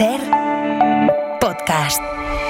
SER Podcast.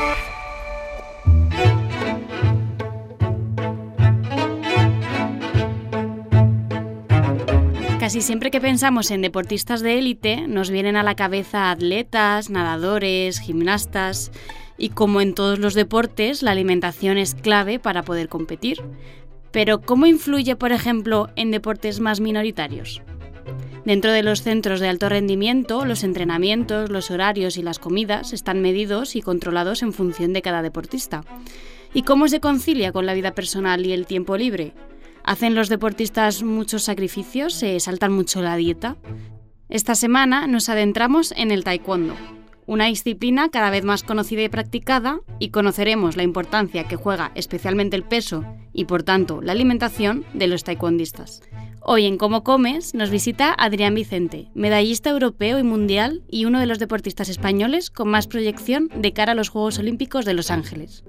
Casi siempre que pensamos en deportistas de élite, nos vienen a la cabeza atletas, nadadores, gimnastas, y como en todos los deportes, la alimentación es clave para poder competir. Pero, ¿cómo influye, por ejemplo, en deportes más minoritarios? Dentro de los centros de alto rendimiento, los entrenamientos, los horarios y las comidas están medidos y controlados en función de cada deportista. ¿Y cómo se concilia con la vida personal y el tiempo libre? ¿Hacen los deportistas muchos sacrificios? ¿Se saltan mucho la dieta? Esta semana nos adentramos en el taekwondo, una disciplina cada vez más conocida y practicada, y conoceremos la importancia que juega especialmente el peso y, por tanto, la alimentación de los taekwondistas. Hoy en Cómo Comes nos visita Adrián Vicente, medallista europeo y mundial y uno de los deportistas españoles con más proyección de cara a los Juegos Olímpicos de Los Ángeles.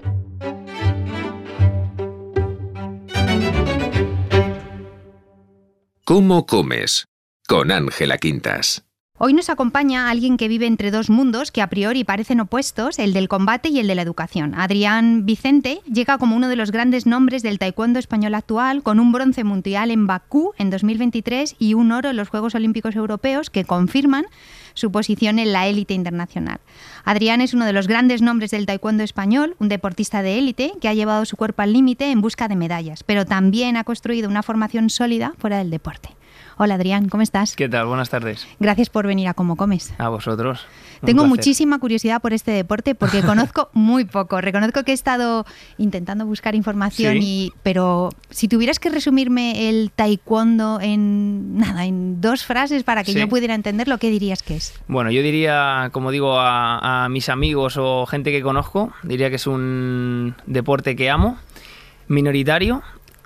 ¿Cómo comes? Con Ángela Quintas. Hoy nos acompaña alguien que vive entre dos mundos que a priori parecen opuestos, el del combate y el de la educación. Adrián Vicente llega como uno de los grandes nombres del taekwondo español actual, con un bronce mundial en Bakú en 2023 y un oro en los Juegos Olímpicos Europeos que confirman su posición en la élite internacional. Adrián es uno de los grandes nombres del taekwondo español, un deportista de élite que ha llevado su cuerpo al límite en busca de medallas, pero también ha construido una formación sólida fuera del deporte. Hola Adrián, ¿cómo estás? ¿Qué tal? Buenas tardes. Gracias por venir a Cómo Comes. A vosotros. Tengo muchísima curiosidad por este deporte porque conozco muy poco. Reconozco que he estado intentando buscar información, ¿Sí? Pero si tuvieras que resumirme el taekwondo en dos frases para que yo pudiera entenderlo, ¿qué dirías que es? Bueno, yo diría, como digo a mis amigos o gente que conozco, diría que es un deporte que amo, minoritario.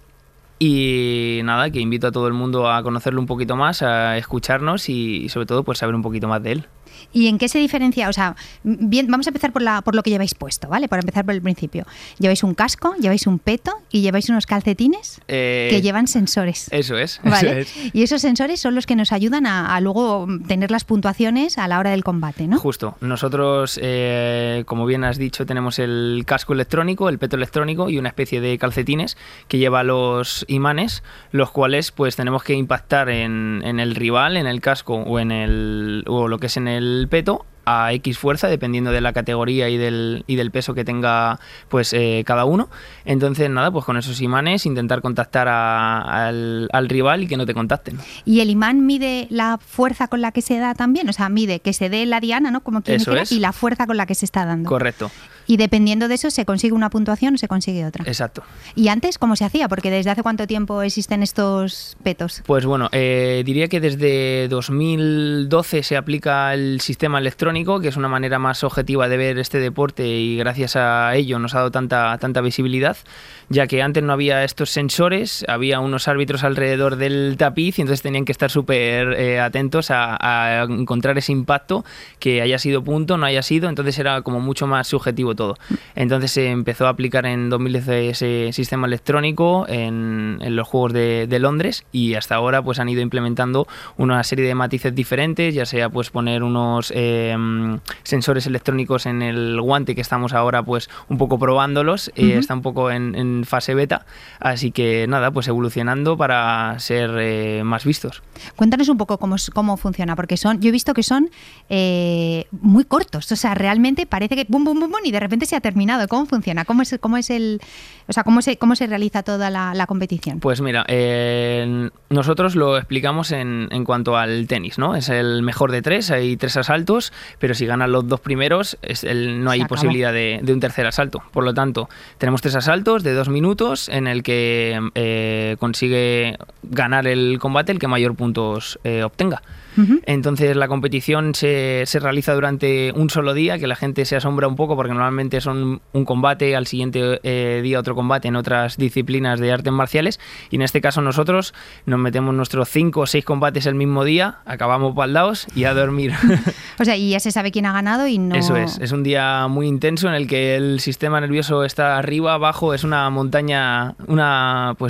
Y nada, que invito a todo el mundo a conocerlo un poquito más, a escucharnos y sobre todo pues saber un poquito más de él. ¿Y en qué se diferencia? O sea, bien, vamos a empezar por lo que lleváis puesto, ¿vale? Para empezar por el principio. Lleváis un casco, lleváis un peto y lleváis unos calcetines que llevan sensores. Eso es. ¿Vale? Eso es. Y esos sensores son los que nos ayudan a luego tener las puntuaciones a la hora del combate, ¿no? Justo. Nosotros, como bien has dicho, tenemos el casco electrónico, el peto electrónico y una especie de calcetines que lleva los imanes, los cuales pues tenemos que impactar en el rival, en el casco o lo que es en el peto a X fuerza, dependiendo de la categoría y del peso que tenga pues cada uno. Entonces nada, pues con esos imanes intentar contactar al rival y que no te contacten. ¿Y el imán mide la fuerza con la que se da también? O sea, mide que se dé la diana, ¿no? Como quien dijera, y la fuerza con la que se está dando. Correcto. Y dependiendo de eso, ¿se consigue una puntuación o se consigue otra? Exacto. ¿Y antes cómo se hacía? Porque ¿desde hace cuánto tiempo existen estos petos? Pues bueno, diría que desde 2012 se aplica el sistema electrónico, que es una manera más objetiva de ver este deporte y gracias a ello nos ha dado tanta visibilidad, ya que antes no había estos sensores, había unos árbitros alrededor del tapiz y entonces tenían que estar súper atentos a encontrar ese impacto, que haya sido punto, no haya sido, entonces era como mucho más subjetivo todo. Entonces se empezó a aplicar en 2010 ese sistema electrónico en los Juegos de Londres y hasta ahora pues han ido implementando una serie de matices diferentes, ya sea pues poner unos sensores electrónicos en el guante, que estamos ahora pues un poco probándolos, está un poco en fase beta, así que nada, pues evolucionando para ser más vistos. Cuéntanos un poco cómo funciona, porque yo he visto que son muy cortos, o sea, realmente parece que bum, bum, bum, bum, y de repente se ha terminado. ¿Cómo funciona? ¿Cómo se realiza toda la competición? Pues mira, nosotros lo explicamos en cuanto al tenis, ¿no? Es el mejor de tres, hay 3 asaltos, pero si ganan los 2 primeros, no hay posibilidad de un tercer asalto. Por lo tanto, tenemos 3 asaltos de 2 minutos en el que consigue ganar el combate el que mayor puntos obtenga. Entonces la competición se realiza durante un solo día, que la gente se asombra un poco porque normalmente son un combate, al siguiente día otro combate en otras disciplinas de artes marciales, y en este caso nosotros nos metemos nuestros 5 o 6 combates el mismo día, acabamos baldaos y a dormir. O sea, y ya se sabe quién ha ganado y no... Eso es un día muy intenso en el que el sistema nervioso está arriba, abajo, es una montaña,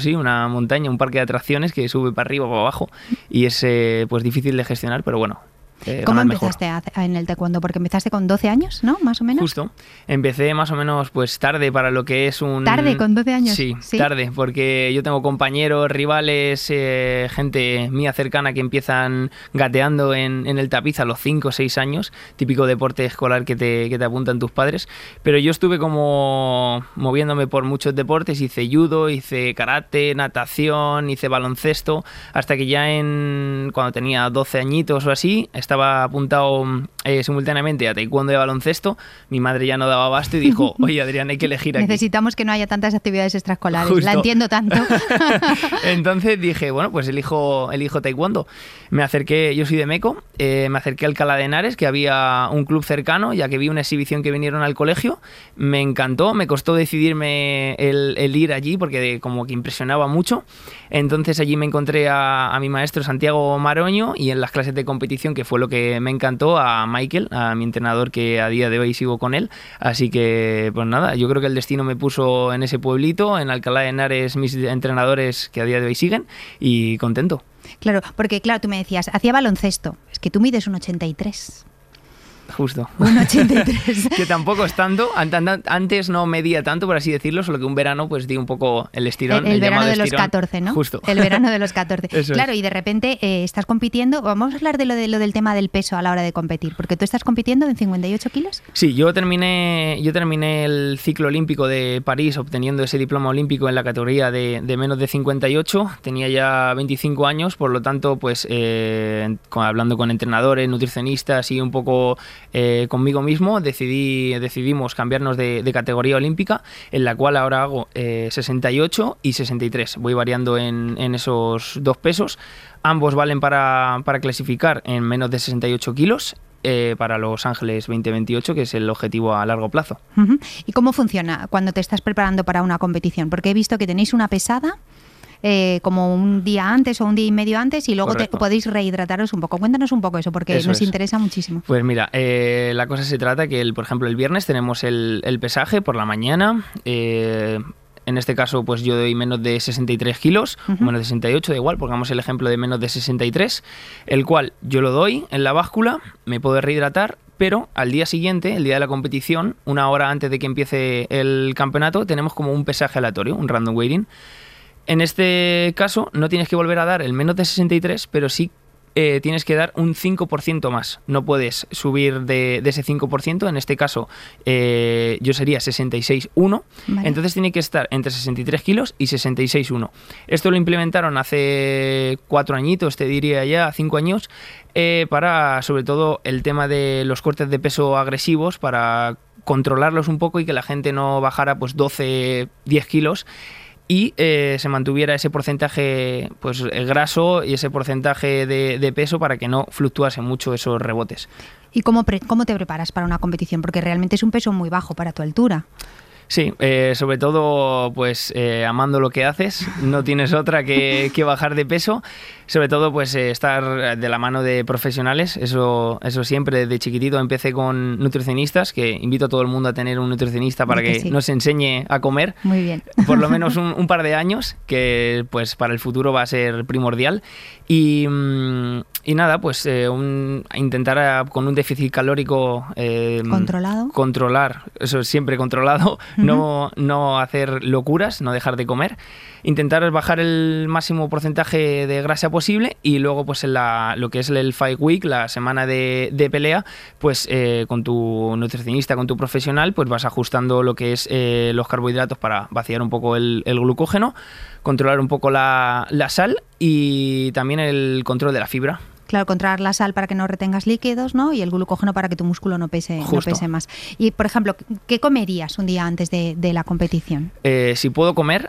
un parque de atracciones que sube para arriba o para abajo y es pues difícil de gestionar, pero bueno, ¿Cómo empezaste en el taekwondo? Porque empezaste con 12 años, ¿no? Más o menos. Justo. Empecé más o menos pues tarde para lo que es un... ¿Tarde? ¿Con 12 años? Sí, tarde, porque yo tengo compañeros, rivales, gente mía cercana que empiezan gateando en el tapiz a los 5 o 6 años, típico deporte escolar que te apuntan tus padres, pero yo estuve como moviéndome por muchos deportes, hice judo, hice karate, natación, hice baloncesto, hasta que ya cuando tenía 12 añitos o así, estaba apuntado simultáneamente a taekwondo y a baloncesto. Mi madre ya no daba abasto y dijo, oye Adrián, hay que elegir aquí. Necesitamos que no haya tantas actividades extraescolares. Justo. La entiendo tanto. Entonces dije, bueno, pues elijo taekwondo. Me acerqué, yo soy de Meco, me acerqué a Alcalá de Henares, que había un club cercano, ya que vi una exhibición que vinieron al colegio. Me encantó, me costó decidirme el ir allí porque como que impresionaba mucho. Entonces allí me encontré a mi maestro Santiago Maroño y en las clases de competición, que fue lo que me encantó, a Michael, a mi entrenador, que a día de hoy sigo con él. Así que, pues nada, yo creo que el destino me puso en ese pueblito, en Alcalá de Henares, mis entrenadores que a día de hoy siguen, y contento. Claro, porque claro, tú me decías, hacía baloncesto. Es que tú mides un 83. Justo. Un 83. Que tampoco es tanto. Antes no medía tanto, por así decirlo, solo que un verano pues di un poco el estirón. El verano de los 14, ¿no? Justo. El verano de los 14. Eso claro, es. Y de repente estás compitiendo. Vamos a hablar de lo del tema del peso a la hora de competir, porque tú estás compitiendo en 58 kilos. Sí, yo terminé el ciclo olímpico de París obteniendo ese diploma olímpico en la categoría de menos de 58. Tenía ya 25 años, por lo tanto, pues hablando con entrenadores, nutricionistas y un poco conmigo mismo, decidimos cambiarnos de categoría olímpica, en la cual ahora hago 68 y 63. Voy variando en esos dos pesos. Ambos valen para clasificar en menos de 68 kilos. Para Los Ángeles 2028, que es el objetivo a largo plazo. Uh-huh. ¿Y cómo funciona cuando te estás preparando para una competición? Porque he visto que tenéis una pesada como un día antes o un día y medio antes y luego podéis rehidrataros un poco. Cuéntanos un poco eso, porque nos interesa muchísimo. Pues mira, la cosa se trata que, por ejemplo, el viernes tenemos el pesaje por la mañana. En este caso, pues yo doy menos de 63 kilos, o menos de 68, da igual, pongamos el ejemplo de menos de 63, el cual yo lo doy en la báscula, me puedo rehidratar, pero al día siguiente, el día de la competición, una hora antes de que empiece el campeonato, tenemos como un pesaje aleatorio, un random weighting. En este caso, no tienes que volver a dar el menos de 63, pero sí tienes que dar un 5% más. No puedes subir de ese 5%. En este caso, yo sería 66,1. Vale. Entonces tiene que estar entre 63 kilos y 66,1. Esto lo implementaron hace 4 añitos, te diría ya, 5 años, para sobre todo el tema de los cortes de peso agresivos, para controlarlos un poco y que la gente no bajara pues 12, 10 kilos. Y se mantuviera ese porcentaje pues graso y ese porcentaje de peso para que no fluctuase mucho esos rebotes. ¿Y cómo te preparas para una competición? Porque realmente es un peso muy bajo para tu altura. Sí, sobre todo pues amando lo que haces, no tienes otra que bajar de peso, sobre todo pues estar de la mano de profesionales, eso siempre desde chiquitito. Empecé con nutricionistas, que invito a todo el mundo a tener un nutricionista para que nos enseñe a comer. Muy bien. Por lo menos un par de años, que pues para el futuro va a ser primordial. Y nada, pues intentar con un déficit calórico controlar, eso siempre controlado, no hacer locuras, no dejar de comer, intentar bajar el máximo porcentaje de grasa posible y luego pues en lo que es el Fight Week, la semana de pelea, pues con tu nutricionista, con tu profesional, pues vas ajustando lo que es los carbohidratos para vaciar un poco el glucógeno, controlar un poco la sal y también el control de la fibra. Claro, controlar la sal para que no retengas líquidos, ¿no? Y el glucógeno para que tu músculo no pese más. Y, por ejemplo, ¿qué comerías un día antes de la competición? Si puedo comer,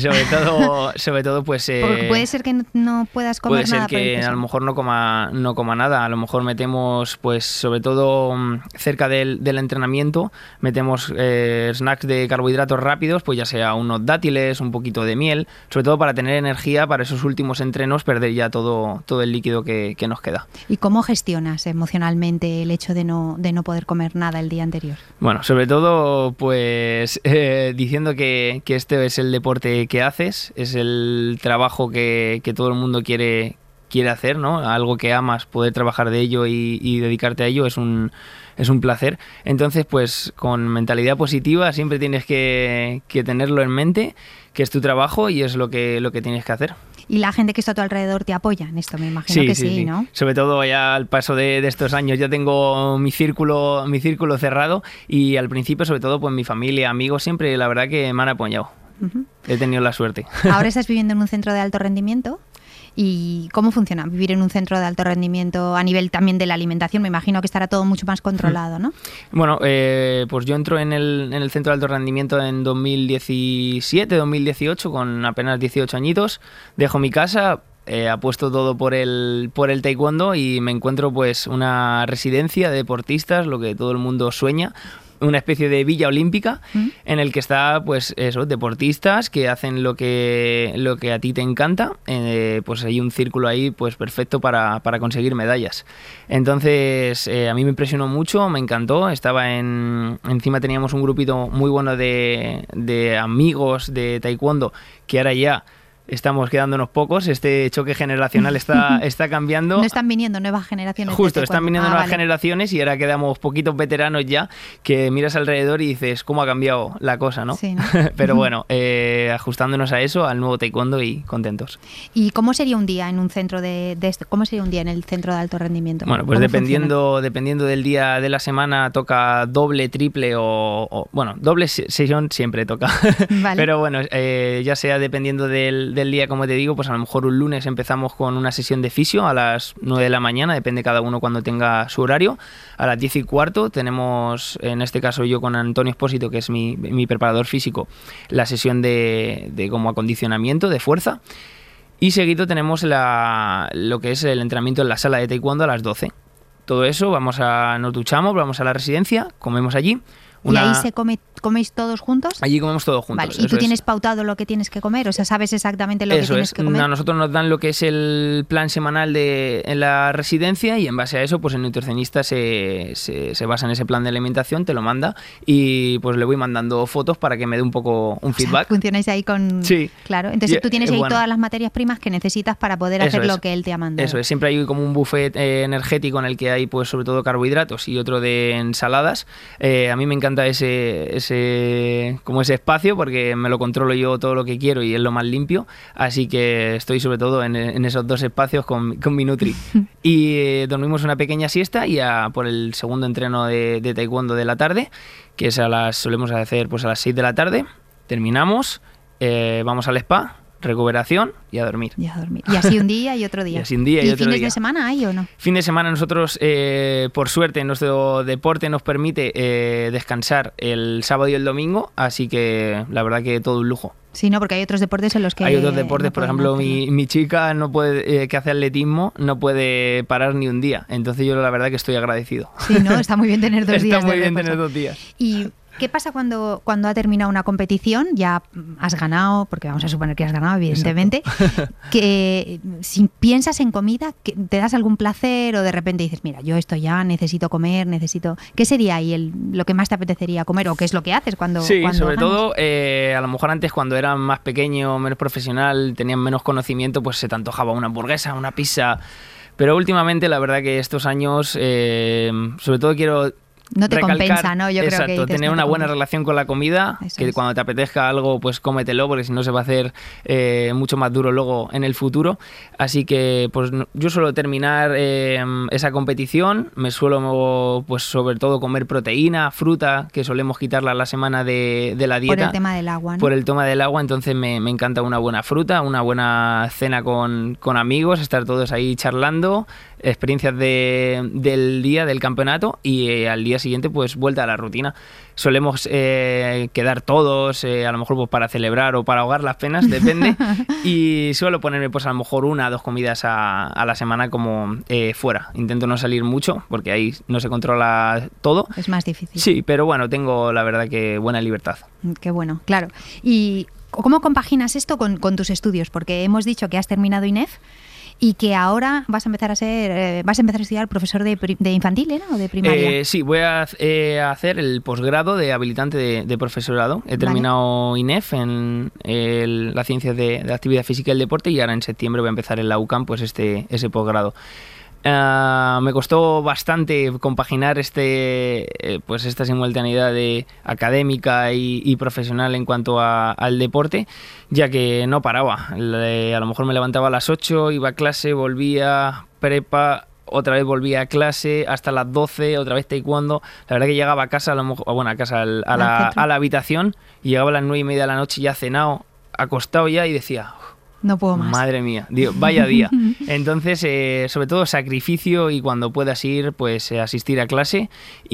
sobre todo pues... Porque puede ser que no puedas comer nada. Puede ser que a lo mejor no coma nada. A lo mejor metemos, pues sobre todo cerca del entrenamiento, metemos snacks de carbohidratos rápidos, pues ya sea unos dátiles, un poquito de miel, sobre todo para tener energía para esos últimos entrenos, perder ya todo el líquido que nos queda. ¿Y cómo gestionas emocionalmente el hecho de no poder comer nada el día anterior? Bueno, sobre todo pues diciendo que este es el deporte que haces, es el trabajo que todo el mundo quiere quiere hacer, ¿no? Algo que amas, poder trabajar de ello y dedicarte a ello es un placer. Entonces, pues con mentalidad positiva siempre tienes que tenerlo en mente, que es tu trabajo y es lo que tienes que hacer. Y la gente que está a tu alrededor te apoya en esto, me imagino que sí, ¿no? Sobre todo ya al paso de estos años ya tengo mi círculo cerrado y al principio sobre todo pues mi familia, amigos, siempre la verdad que me han apoyado. Uh-huh. He tenido la suerte. Ahora estás viviendo en un centro de alto rendimiento. ¿Y cómo funciona vivir en un centro de alto rendimiento a nivel también de la alimentación? Me imagino que estará todo mucho más controlado, ¿no? Bueno, pues yo entro en el centro de alto rendimiento en 2017, 2018, con apenas 18 añitos. Dejo mi casa, apuesto todo por el taekwondo y me encuentro pues una residencia de deportistas, lo que todo el mundo sueña. Una especie de villa olímpica en el que está pues eso, deportistas que hacen lo que a ti te encanta, pues hay un círculo ahí pues perfecto para conseguir medallas. Entonces a mí me impresionó mucho, me encantó, encima teníamos un grupito muy bueno de amigos de taekwondo que ahora ya estamos quedándonos pocos, este choque generacional está cambiando. No están viniendo nuevas generaciones. Justo, están viniendo nuevas generaciones y ahora quedamos poquitos veteranos ya, que miras alrededor y dices, ¿cómo ha cambiado la cosa, no? Sí, ¿no? Pero bueno, ajustándonos a eso, al nuevo taekwondo y contentos. ¿Y cómo sería un día en un centro de esto? ¿Cómo sería un día en el centro de alto rendimiento? Bueno, pues dependiendo del día de la semana toca doble, triple o bueno, doble sesión siempre toca. Vale. Pero bueno, ya sea dependiendo del día, como te digo, pues a lo mejor un lunes empezamos con una sesión de fisio a las 9 de la mañana, depende cada uno cuando tenga su horario. A las 10:15 tenemos, en este caso yo con Antonio Espósito, que es mi preparador físico, la sesión de como acondicionamiento, de fuerza. Y seguido tenemos lo que es el entrenamiento en la sala de taekwondo a las 12. Todo eso, nos duchamos, vamos a la residencia, comemos allí. ¿Y ahí coméis todos juntos? Allí comemos todos juntos. Vale. ¿Y tú tienes pautado lo que tienes que comer? O sea, ¿sabes exactamente lo que tienes que comer? A nosotros nos dan lo que es el plan semanal en la residencia y en base a eso, pues el nutricionista se basa en ese plan de alimentación, te lo manda y pues le voy mandando fotos para que me dé un poco un feedback. Funcionáis ahí con... Sí. Claro, entonces tú tienes ahí todas las materias primas que necesitas para poder hacer lo que él te ha mandado. Eso es, siempre hay como un buffet energético en el que hay pues sobre todo carbohidratos y otro de ensaladas. A mí me encanta ese espacio porque me lo controlo yo todo lo que quiero y es lo más limpio, así que estoy sobre todo en esos dos espacios con mi nutri. Y dormimos una pequeña siesta y por el segundo entreno de taekwondo de la tarde, que es solemos hacer pues a las 6 de la tarde, terminamos, vamos al spa, recuperación y a dormir. Y así un día y otro día. Y así un día y otro día. ¿Y fines de semana hay o no? Fin de semana nosotros, por suerte, nuestro deporte nos permite descansar el sábado y el domingo, así que la verdad que todo un lujo. Sí, no, porque hay otros deportes en los que... Hay otros deportes, por ejemplo, mi chica no puede, que hace atletismo, no puede parar ni un día. Entonces yo la verdad que estoy agradecido. Sí, ¿no? Está muy bien tener 2 días. Está muy bien tener 2 días. Y... ¿qué pasa cuando ha terminado una competición? Ya has ganado, porque vamos a suponer que has ganado, evidentemente. Que si piensas en comida, ¿te das algún placer o de repente dices, mira, yo esto ya necesito comer, ¿qué sería ahí lo que más te apetecería comer o qué es lo que haces cuando sobre ganas? todo, a lo mejor antes cuando era más pequeño, menos profesional, tenían menos conocimiento, pues se te antojaba una hamburguesa, una pizza. Pero últimamente, la verdad que estos años, sobre todo quiero... No te compensa, ¿no? Yo exacto, creo que tener una buena relación con la comida, que cuando te apetezca algo, pues cómetelo, porque si no se va a hacer mucho más duro luego en el futuro. Así que pues yo suelo terminar esa competición, me suelo pues sobre todo comer proteína, fruta, que solemos quitarla a la semana de la dieta. Por el tema del agua, ¿no? Por el tema del agua, entonces me encanta una buena fruta, una buena cena con amigos, estar todos ahí charlando, experiencias del día del campeonato y al día siguiente pues vuelta a la rutina. Solemos quedar todos, a lo mejor pues para celebrar o para ahogar las penas, depende, y suelo ponerme pues a lo mejor 1 o 2 comidas a la semana como fuera. Intento no salir mucho porque ahí no se controla todo. Es más difícil. Sí, pero bueno, tengo la verdad que buena libertad. Qué bueno, claro. ¿Y cómo compaginas esto con tus estudios? Porque hemos dicho que has terminado INEF Y que ahora vas a empezar a estudiar profesor de infantil, ¿no? O de primaria. Sí, voy a hacer el posgrado de habilitante de profesorado. He terminado INEF en la ciencia de la actividad física y el deporte, y ahora en septiembre voy a empezar en la UCAM pues ese posgrado. Me costó bastante compaginar esta simultaneidad de académica y profesional en cuanto al deporte, ya que no paraba. A lo mejor me levantaba a las 8, iba a clase, volvía, prepa, otra vez volvía a clase hasta las 12, otra vez taekwondo. La verdad que llegaba a casa, a la habitación, y llegaba a las 9:30 de la noche ya cenado, acostado ya, y decía... No puedo más. Madre mía, vaya día. Entonces, sobre todo sacrificio, y cuando puedas ir, pues asistir a clase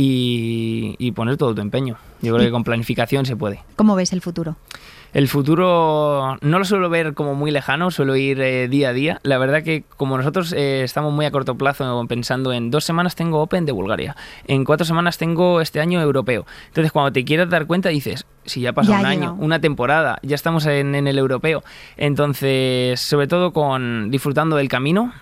y poner todo tu empeño. Yo creo que con planificación se puede. ¿Cómo ves el futuro? El futuro no lo suelo ver como muy lejano, suelo ir día a día. La verdad que como nosotros estamos muy a corto plazo pensando en 2 semanas tengo Open de Bulgaria, en 4 semanas tengo este año europeo. Entonces cuando te quieras dar cuenta dices, si ya pasó un año, una temporada, ya estamos en el europeo. Entonces, sobre todo disfrutando del camino,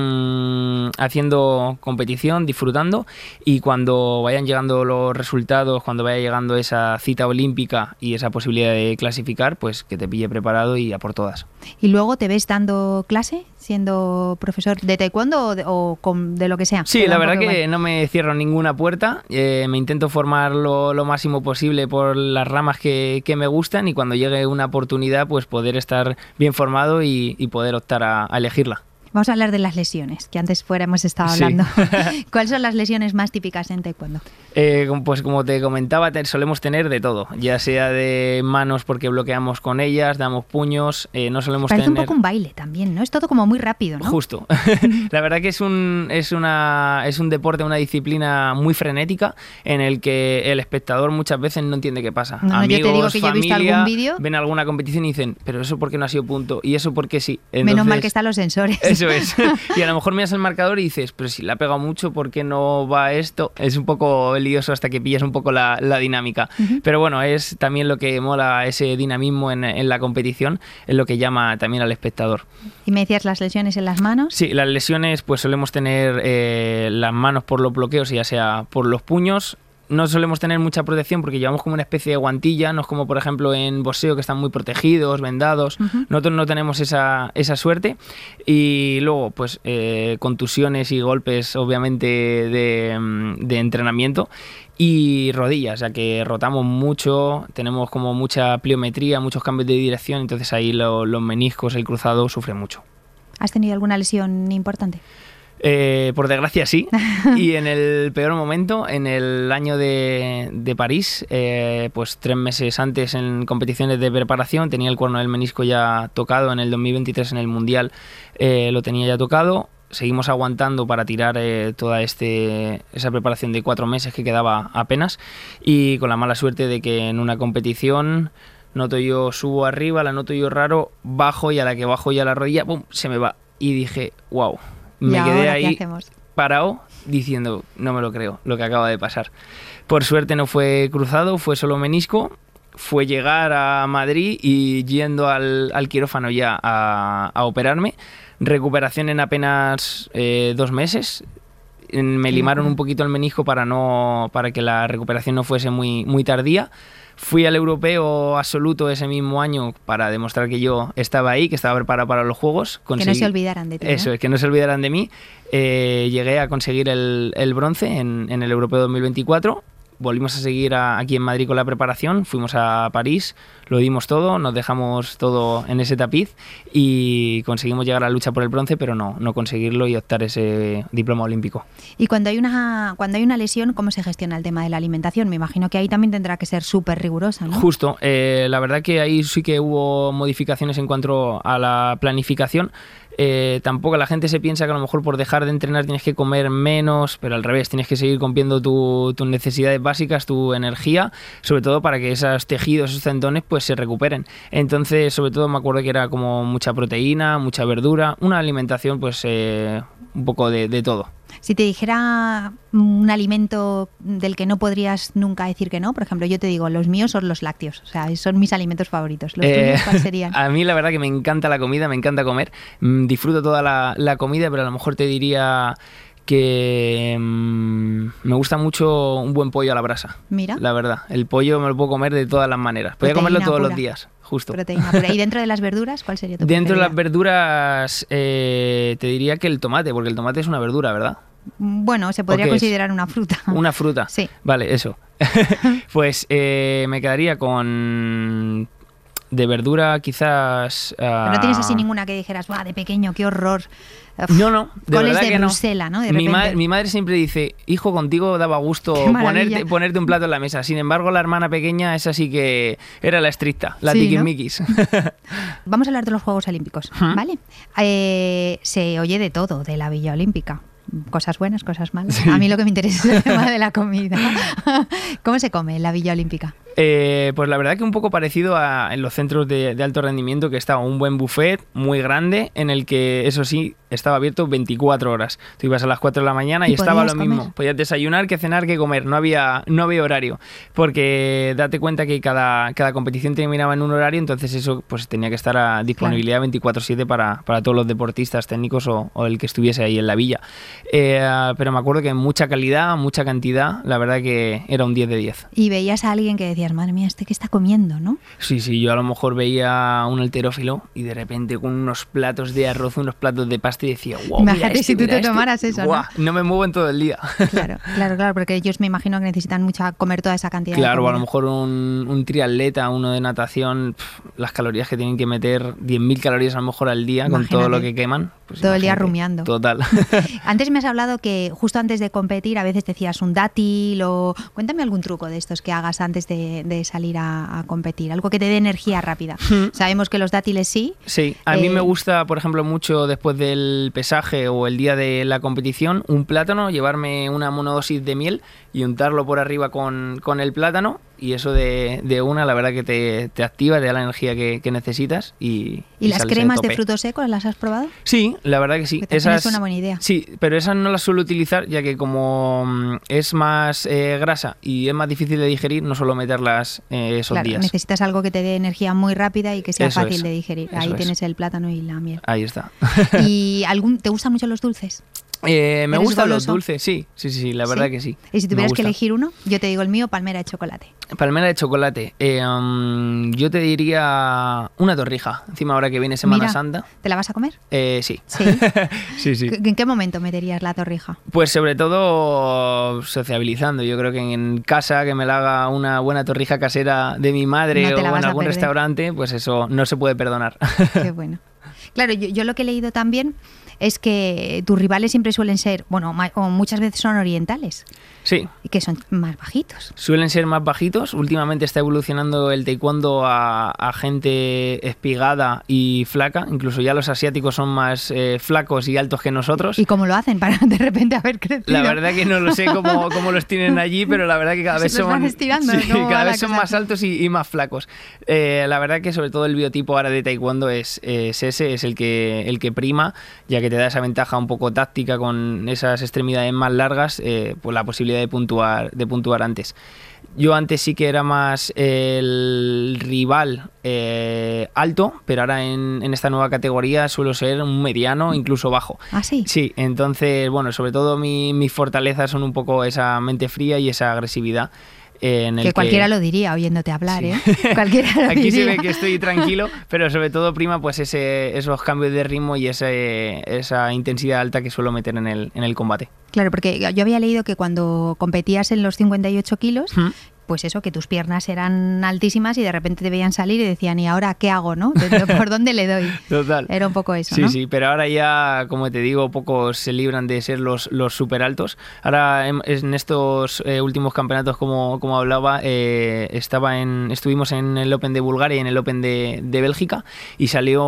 haciendo competición, disfrutando, y cuando vayan llegando los resultados, cuando vaya llegando esa cita olímpica y esa posibilidad de clasificar, pues que te pille preparado y a por todas. ¿Y luego te ves dando clase, siendo profesor de taekwondo o de lo que sea? Sí, la verdad que no me cierro ninguna puerta, me intento formar lo máximo posible por las ramas que me gustan, y cuando llegue una oportunidad pues poder estar bien formado y poder optar a elegirla. Vamos a hablar de las lesiones, que antes hemos estado hablando. Sí. ¿Cuáles son las lesiones más típicas en taekwondo? Pues como te comentaba, solemos tener de todo, ya sea de manos porque bloqueamos con ellas, damos puños, no solemos Parece tener... un poco un baile también, ¿no? Es todo como muy rápido, ¿no? Justo. La verdad que es un deporte, una disciplina muy frenética, en el que el espectador muchas veces no entiende qué pasa. Amigos, yo te digo que familia, yo he visto algún vídeo, ven alguna competición y dicen, pero eso por qué no ha sido punto, y eso por qué sí. Entonces, menos mal que están los sensores. Eso es. Y a lo mejor miras el marcador y dices, pero si le ha pegado mucho, ¿por qué no va esto? Es un poco lioso hasta que pillas un poco la dinámica. Pero bueno, es también lo que mola, ese dinamismo en la competición, es lo que llama también al espectador. ¿Y me decías las lesiones en las manos? Sí, las lesiones pues solemos tener las manos por los bloqueos, ya sea por los puños. No solemos tener mucha protección porque llevamos como una especie de guantilla, no es como por ejemplo en boxeo que están muy protegidos, vendados. Nosotros no tenemos esa suerte. Y luego pues contusiones y golpes obviamente de entrenamiento, y rodillas, ya que rotamos mucho, tenemos como mucha pliometría, muchos cambios de dirección, entonces ahí los meniscos, el cruzado sufren mucho. ¿Has tenido alguna lesión importante? Por desgracia sí, y en el peor momento, en el año de París, pues 3 meses antes en competiciones de preparación, tenía el cuerno del menisco ya tocado. En el 2023 en el Mundial lo tenía ya tocado. Seguimos aguantando para tirar toda esa preparación de 4 meses que quedaba apenas, y con la mala suerte de que en una competición noto yo, subo arriba, la noto yo raro, bajo, y a la que bajo ya la rodilla, ¡pum!, se me va. Y dije, wow. Me quedé ahí parado diciendo, no me lo creo, lo que acaba de pasar. Por suerte no fue cruzado, fue solo menisco. Fue llegar a Madrid y yendo al quirófano ya a operarme. Recuperación en apenas 2 meses. Me limaron un poquito el menisco para que la recuperación no fuese muy tardía. Fui al europeo absoluto ese mismo año para demostrar que yo estaba ahí, que estaba preparado para los Juegos. Que no se olvidaran de ti. Eso, que no se olvidaran de mí. Llegué a conseguir el bronce en el europeo 2024. Volvimos a seguir aquí en Madrid con la preparación, fuimos a París, lo dimos todo, nos dejamos todo en ese tapiz y conseguimos llegar a la lucha por el bronce, pero no conseguirlo y optar ese diploma olímpico. Y cuando hay una lesión, ¿cómo se gestiona el tema de la alimentación? Me imagino que ahí también tendrá que ser súper rigurosa, ¿no? Justo, la verdad que ahí sí que hubo modificaciones en cuanto a la planificación. Tampoco la gente se piensa que a lo mejor por dejar de entrenar tienes que comer menos, pero al revés, tienes que seguir cumpliendo tus necesidades básicas, tu energía, sobre todo para que esos tejidos, esos tendones pues se recuperen. Entonces, sobre todo me acuerdo que era como mucha proteína, mucha verdura, una alimentación pues un poco de todo. Si te dijera un alimento del que no podrías nunca decir que no, por ejemplo, yo te digo, los míos son los lácteos, o sea, son mis alimentos favoritos. ¿Los tuyos cuáles serían? A mí la verdad que me encanta la comida, me encanta comer, disfruto toda la comida, pero a lo mejor te diría que me gusta mucho un buen pollo a la brasa. Mira. La verdad, el pollo me lo puedo comer de todas las maneras. Podría comerlo todos los días, justo. Proteína pura. ¿Y dentro de las verduras, cuál sería tu Dentro de preferida? las verduras te diría que el tomate, porque el tomate es una verdura, ¿verdad? Bueno, se podría ¿O qué es? considerar una fruta. Una fruta. Sí. Vale, eso. Pues me quedaría con... De verdura quizás... Pero no tienes así ninguna que dijeras, ¡buah, de pequeño, qué horror! Uf, No, de coles verdad de que no. Bruselas, ¿no? De Mi repente. madre siempre dice, hijo, contigo daba gusto Qué maravilla. ponerte un plato en la mesa. Sin embargo, la hermana pequeña, esa sí que era la estricta, la Sí, ¿no? tiquismiquis. Vamos a hablar de los Juegos Olímpicos, ¿vale? Se oye de todo de la Villa Olímpica. Cosas buenas, cosas malas. Sí. A mí lo que me interesa es el tema de la comida. ¿Cómo se come en la Villa Olímpica? Pues la verdad que un poco parecido en los centros de alto rendimiento, que estaba un buen buffet muy grande en el que, eso sí, estaba abierto 24 horas. Tú ibas a las 4 de la mañana y estaba lo podías mismo. comer. Podías desayunar, que cenar, que comer. No había horario. Porque date cuenta que cada competición terminaba en un horario, entonces eso pues tenía que estar a disponibilidad 24/7 para todos los deportistas técnicos o el que estuviese ahí en la villa. Pero me acuerdo que mucha calidad, mucha cantidad, la verdad que era un 10 de 10. Y veías a alguien que decías, madre mía, ¿este qué está comiendo, no? Sí, yo a lo mejor veía un halterófilo y de repente con unos platos de arroz, unos platos de pasta y decía, wow, Imagínate si tú te tomaras eso, Buah, no me muevo en todo el día. Claro, porque ellos me imagino que necesitan comer toda esa cantidad de Claro, comida. a lo mejor un triatleta, uno de natación, las calorías que tienen que meter, 10.000 calorías a lo mejor al día, con todo lo que queman. Pues todo el día imagínate. rumiando. Total. Antes me has hablado que justo antes de competir a veces decías un dátil o... Cuéntame algún truco de estos que hagas antes de salir a competir, algo que te dé energía rápida. Sabemos que los dátiles sí. Sí, a mí me gusta, por ejemplo, mucho después del pesaje o el día de la competición, un plátano, llevarme una monodosis de miel y untarlo por arriba con el plátano, y eso de una, la verdad que te activa, te da la energía que necesitas y las sales cremas a de tope. frutos secos las has probado? Sí, la verdad que sí. Que también es una buena idea. Sí, pero esas no las suelo utilizar, ya que como es más grasa y es más difícil de digerir, no suelo meterlas esos Claro, días. necesitas algo que te dé energía muy rápida y que sea Eso fácil es, de digerir. eso Ahí es. tienes el plátano y la miel. Ahí está. ¿Y ¿te gustan mucho los dulces? Me ¿Eres gustan los goloso? dulces, sí, la verdad ¿Sí? que sí. Y si me tuvieras que gusta. elegir uno, yo te digo el mío, palmera de chocolate. Palmera de chocolate. Yo te diría una torrija. Encima ahora que viene Semana Mira, Santa. ¿te la vas a comer? Sí. Sí. sí. ¿En qué momento meterías la torrija? Pues sobre todo sociabilizando. Yo creo que en casa, que me la haga una buena torrija casera de mi madre No te la o vas en a algún perder. restaurante, pues eso no se puede perdonar. Qué bueno. Claro, yo lo que he leído también es que tus rivales siempre suelen ser, bueno, o muchas veces son orientales, Sí. y que son más bajitos. Suelen ser más bajitos. Últimamente está evolucionando el taekwondo a gente espigada y flaca. Incluso ya los asiáticos son más flacos y altos que nosotros. ¿Y cómo lo hacen para de repente haber crecido? La verdad que no lo sé cómo los tienen allí, pero la verdad que cada vez Se los van estirando, sí, ¿cómo va cada la vez son cosa? más altos y más flacos. La verdad que sobre todo el biotipo ahora de taekwondo es ese, es el que prima, ya que te da esa ventaja un poco táctica con esas extremidades más largas, pues la posibilidad de puntuar antes. Yo antes sí que era más el rival alto, pero ahora en esta nueva categoría suelo ser un mediano, incluso bajo. ¿Ah, sí? Sí, entonces, bueno, sobre todo mis fortalezas son un poco esa mente fría y esa agresividad. Que cualquiera lo diría oyéndote hablar, Sí. ¿eh? Cualquiera lo Aquí diría. se ve que estoy tranquilo, pero sobre todo prima pues esos cambios de ritmo y esa intensidad alta que suelo meter en el combate. Claro, porque yo había leído que cuando competías en los 58 kilos, ¿Mm? pues eso, que tus piernas eran altísimas y de repente te veían salir y decían, ¿y ahora qué hago, no? ¿Por dónde le doy? Total. Era un poco eso, Sí, ¿no? sí, pero ahora ya, como te digo, pocos se libran de ser los súper altos. Ahora en estos últimos campeonatos, como hablaba, estuvimos en el Open de Bulgaria y en el Open de Bélgica, y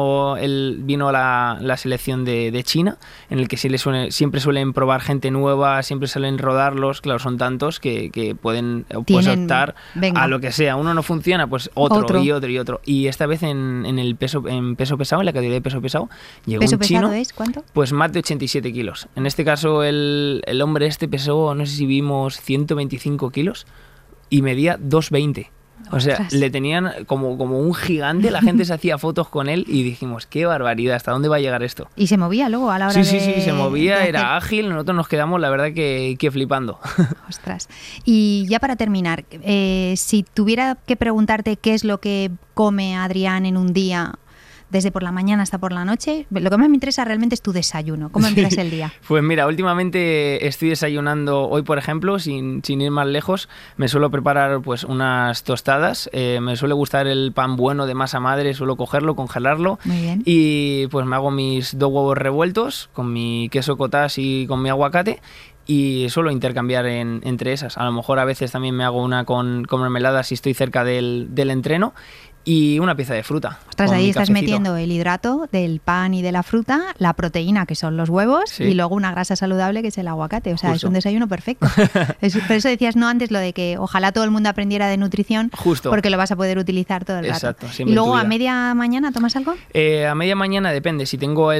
vino la selección de China, en el que siempre suelen probar gente nueva, siempre suelen rodarlos. Claro, son tantos que pueden pues, optar saltar a lo que sea. Uno no funciona, pues otro. Y otro. Y esta vez en peso pesado, en la categoría de peso pesado, llegó ¿Peso un chino. pesado es cuánto? Pues más de 87 kilos. En este caso el hombre pesó, no sé si vimos 125 kilos y medía 2,20. O sea, Ostras. le tenían como un gigante, la gente se hacía fotos con él y dijimos, qué barbaridad, ¿hasta dónde va a llegar esto? Y se movía luego a la hora Sí, de... se movía, de era hacer... ágil, nosotros nos quedamos, la verdad, que flipando. Ostras. Y ya para terminar, si tuviera que preguntarte qué es lo que come Adrián en un día, desde por la mañana hasta por la noche, lo que más me interesa realmente es tu desayuno. ¿Cómo empiezas el día? Pues mira, últimamente estoy desayunando, hoy por ejemplo, sin ir más lejos, me suelo preparar pues unas tostadas, me suele gustar el pan bueno de masa madre, suelo cogerlo, congelarlo. Muy bien. Y pues me hago mis 2 huevos revueltos con mi queso cottage y con mi aguacate. Y suelo intercambiar entre esas. A lo mejor a veces también me hago una con mermelada si estoy cerca del entreno. Y una pieza de fruta. Ostras, ahí estás metiendo el hidrato del pan y de la fruta, la proteína, que son los huevos, sí. Y luego una grasa saludable, que es el aguacate. O sea, Justo. es un desayuno perfecto. Por eso decías no antes lo de que ojalá todo el mundo aprendiera de nutrición. Justo. Porque lo vas a poder utilizar todo el rato. Exacto, ¿Y luego a media mañana tomas algo? A media mañana depende. Si tengo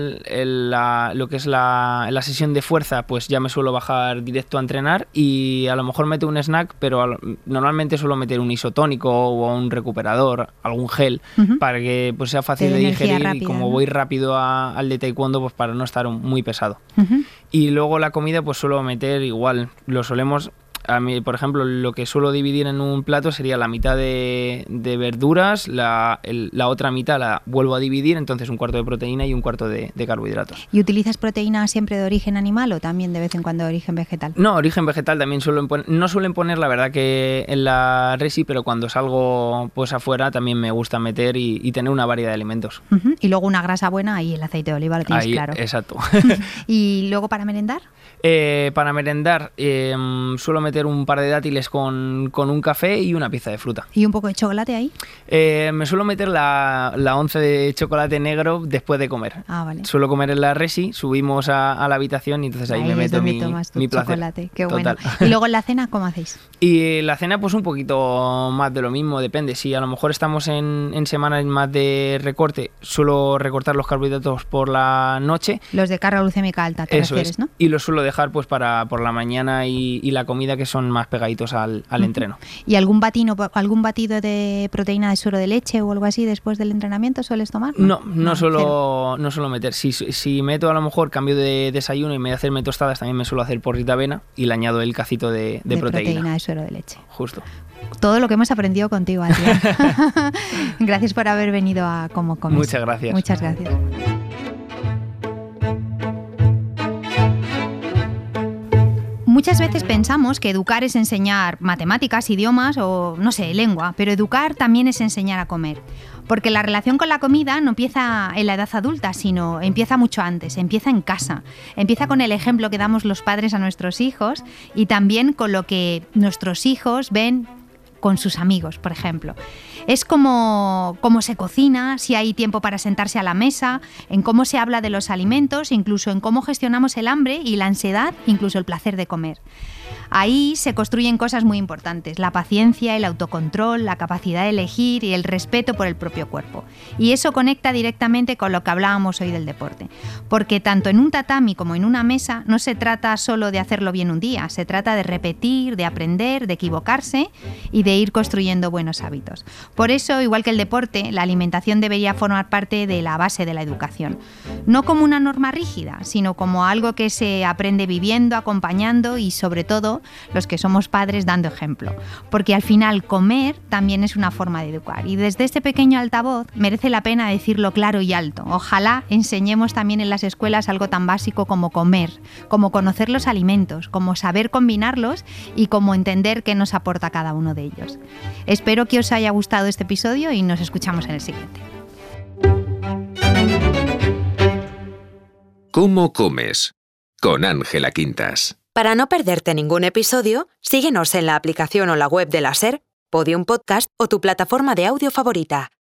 lo que es la sesión de fuerza, pues ya me suelo bajar directo a entrenar y a lo mejor meto un snack, pero normalmente suelo meter un isotónico o un recuperador, algún gel, para que pues sea fácil de digerir rápida, y como ¿no? Voy rápido al de taekwondo, pues para no estar muy pesado. Y luego la comida pues suelo meter igual, lo solemos... A mí, por ejemplo, lo que suelo dividir en un plato sería la mitad de verduras, la otra mitad la vuelvo a dividir, entonces un cuarto de proteína y un cuarto de carbohidratos. ¿Y utilizas proteína siempre de origen animal o también de vez en cuando de origen vegetal? No, origen vegetal también no suelen poner, la verdad, que en la resi, pero cuando salgo pues afuera también me gusta meter y tener una variedad de alimentos. Y luego una grasa buena y el aceite de oliva lo tienes ahí, claro. Exacto. ¿Y luego para merendar? Para merendar suelo meter un par de dátiles con un café y una pieza de fruta. ¿Y un poco de chocolate ahí? Me suelo meter la once de chocolate negro después de comer. Ah, vale. Suelo comer en la resi, subimos a la habitación y entonces ahí me meto mi placer. Chocolate. Qué Total. Bueno. ¿Y luego en la cena cómo hacéis? Y la cena pues un poquito más de lo mismo, depende. Si a lo mejor estamos en semanas más de recorte, suelo recortar los carbohidratos por la noche. Los de carga glucémica alta, te refieres, ¿no? Y los suelo dejar pues por la mañana y la comida, que son más pegaditos al entreno. ¿Y algún batido de proteína de suero de leche o algo así después del entrenamiento sueles tomar? No suelo meter. Si meto, a lo mejor cambio de desayuno y me voy a hacerme tostadas, también me suelo hacer porrita avena y le añado el cacito de proteína de suero de leche. Justo. Todo lo que hemos aprendido contigo, Adrián. Gracias por haber venido a Cómo Comes. Muchas gracias. Muchas gracias. Muchas veces pensamos que educar es enseñar matemáticas, idiomas o, no sé, lengua, pero educar también es enseñar a comer. Porque la relación con la comida no empieza en la edad adulta, sino empieza mucho antes, empieza en casa. Empieza con el ejemplo que damos los padres a nuestros hijos y también con lo que nuestros hijos ven con sus amigos, por ejemplo. Es como se cocina, si hay tiempo para sentarse a la mesa, en cómo se habla de los alimentos, incluso en cómo gestionamos el hambre y la ansiedad, incluso el placer de comer. Ahí se construyen cosas muy importantes, la paciencia, el autocontrol, la capacidad de elegir y el respeto por el propio cuerpo. Y eso conecta directamente con lo que hablábamos hoy del deporte. Porque tanto en un tatami como en una mesa no se trata solo de hacerlo bien un día, se trata de repetir, de aprender, de equivocarse y de ir construyendo buenos hábitos. Por eso, igual que el deporte, la alimentación debería formar parte de la base de la educación. No como una norma rígida, sino como algo que se aprende viviendo, acompañando y, sobre todo, los que somos padres dando ejemplo, porque al final comer también es una forma de educar y desde este pequeño altavoz merece la pena decirlo claro y alto. Ojalá enseñemos también en las escuelas algo tan básico como comer, como conocer los alimentos, como saber combinarlos y como entender qué nos aporta cada uno de ellos. Espero que os haya gustado este episodio y nos escuchamos en el siguiente. ¿Cómo comes? Con Ángela Quintas. Para no perderte ningún episodio, síguenos en la aplicación o la web de la SER, Podium Podcast o tu plataforma de audio favorita.